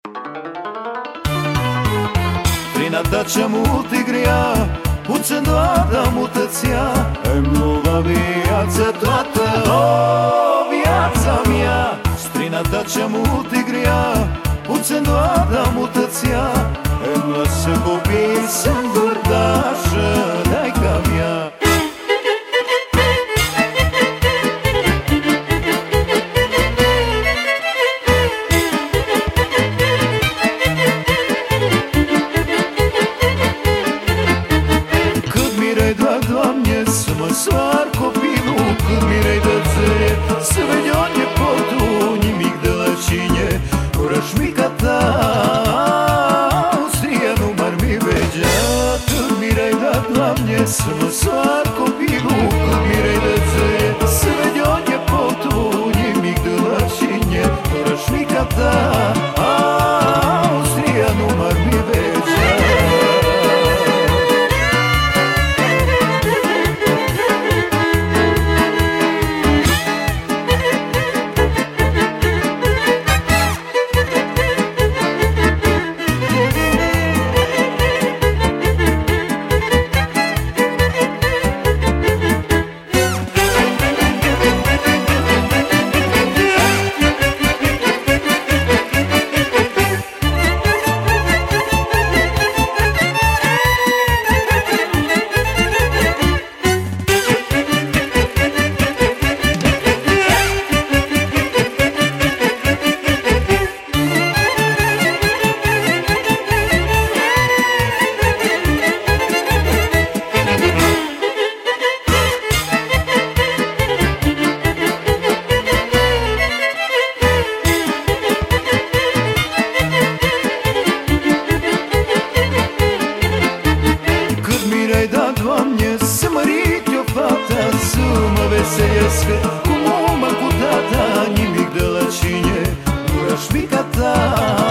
Prin a ta cea mult e grea, puțin-doar mutăția îmi luva viața toată, o, viața mea. Prin a ta cea mult e grea, puțin-doar mutăția îmi lasă copii singur, dașă, daica mea. Doamne, să mă soar copilul, cât mi-ai de ție, să vedea nepotul, nimic de la cine, urășmica ta, Austria nu m-ar mi vedea. Cât mi-ai dat, Doamne, să mă soar copilul, cât mi-ai de ție, să vedea nepotul, nimic de la cine, urășmica ta, Austria nu m-ar mi vedea. Doamne, să mărit eu fata, să mă veselească cum o mă cu tata, nimic de la cine, urășmica ta.